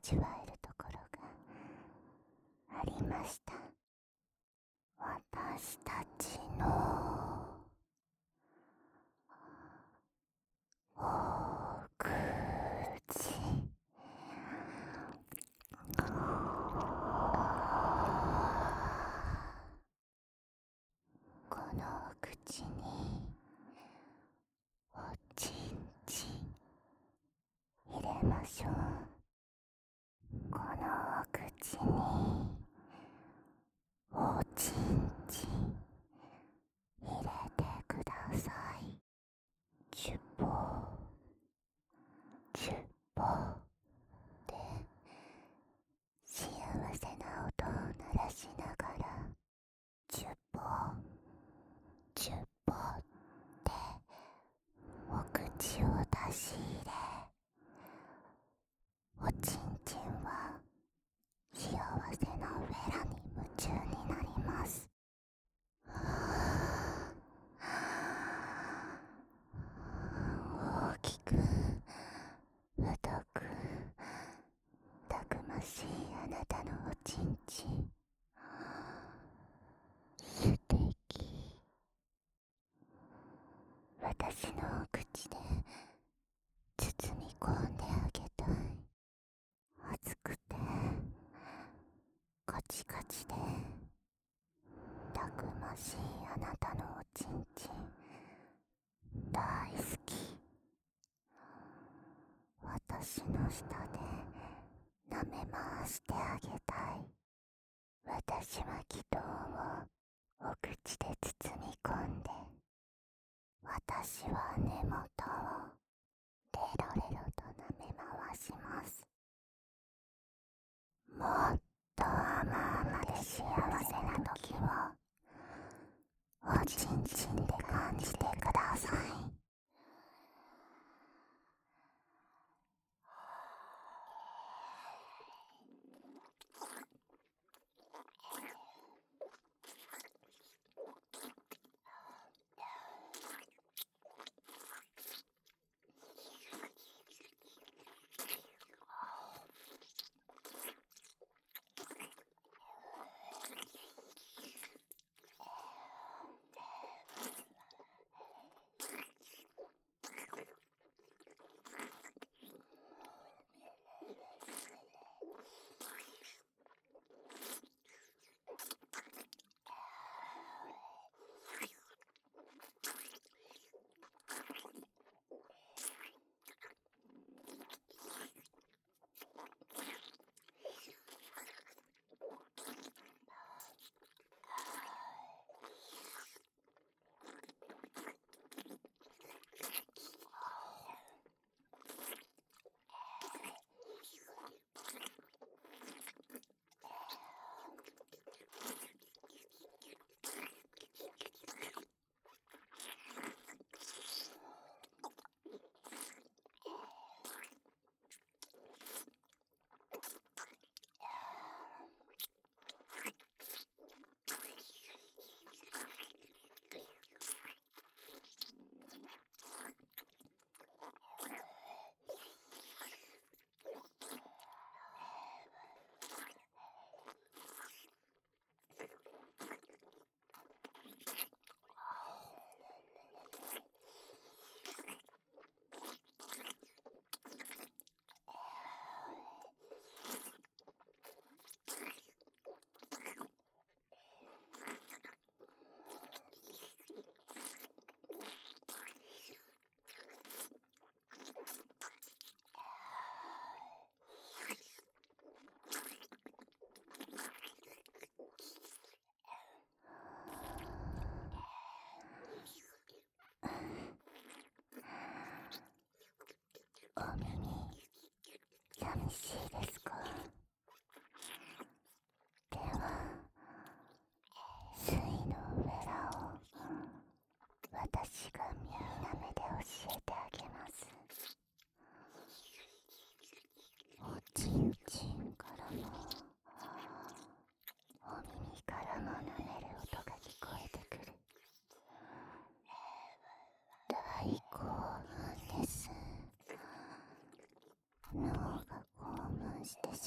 味わえるところがありました。私たちの大口、このお口におちんちん入れましょう。このお口におちんちん入れてください。チュポチュポで幸せな音を鳴らしながらチュポチュポってお口を出し入れ、おちんちんは幸せなフェラに夢中になります。大きく太くたくましいあなたのおちんちん、素敵。私のお口で包み込んであげたい。熱くてカチカチでたくましいあなたのおちんちん大好き。私の舌で舐め回してあげたい。私は気筒をお口で包み込んで、私は根元をレロレロと舐め回します。もっと甘々で幸せな時をおちんちんで感じてください。お耳寂しいですか？では水の上らを私が耳なめで教えてあげます。おちんちんからもお耳からも舐める音が聞こえてくる。大興奮です。脳が興奮してし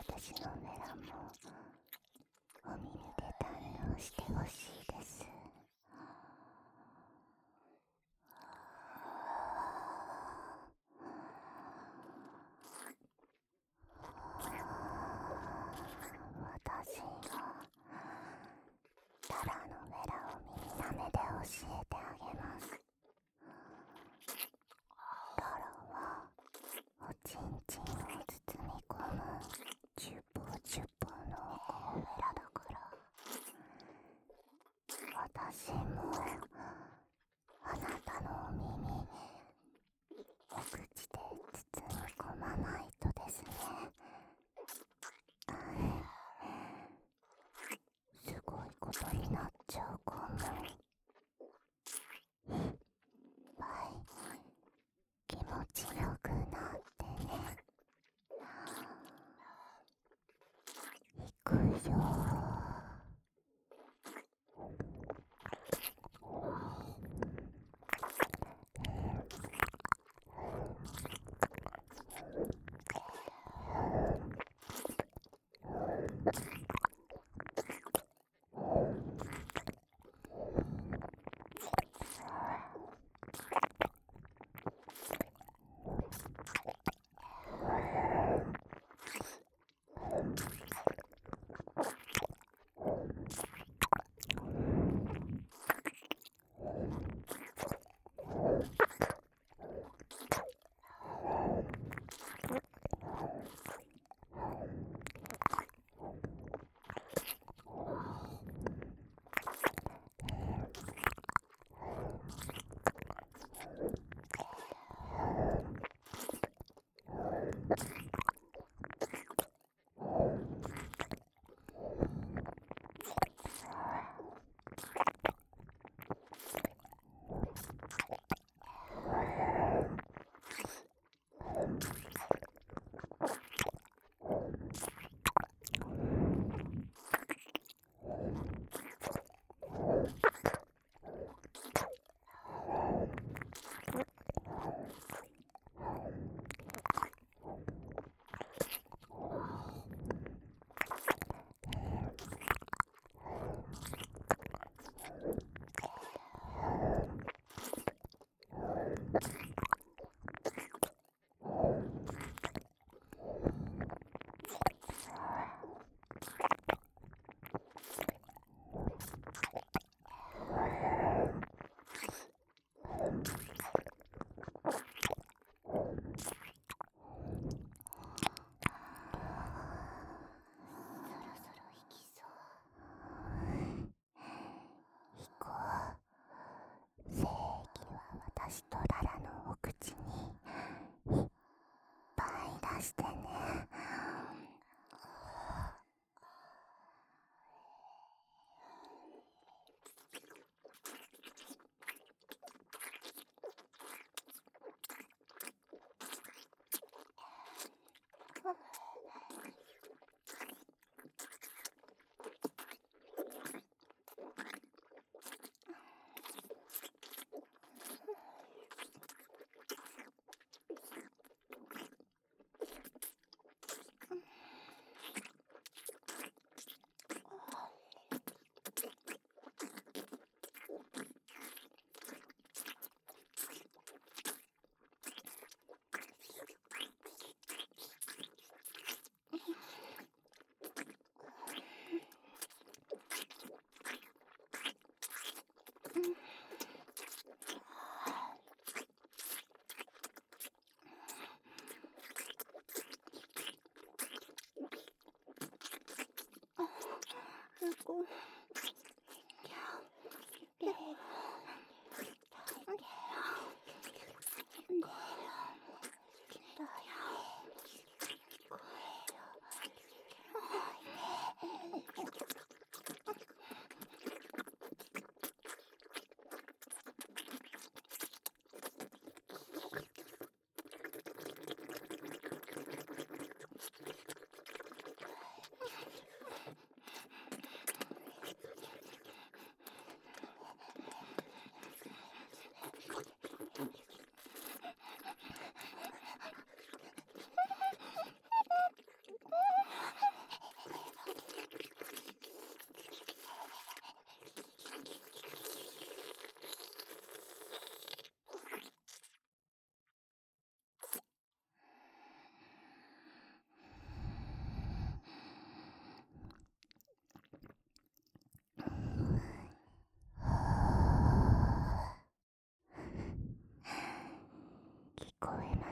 私のフェラもお耳で堪能してほしいです。私がタラのフェラを耳なめで教えてあげます。タラはおちんちんを包み込むチュポチュポのフェラだから、私もあなたのお耳お口で包み込まないとですね。すごいことになっちゃうかも。いっぱい気持ちよくなってね。いくよ。行こう。正義は私とララのお口にいっぱい出してね。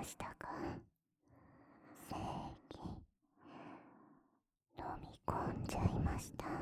ましたが、正義飲み込んじゃいました。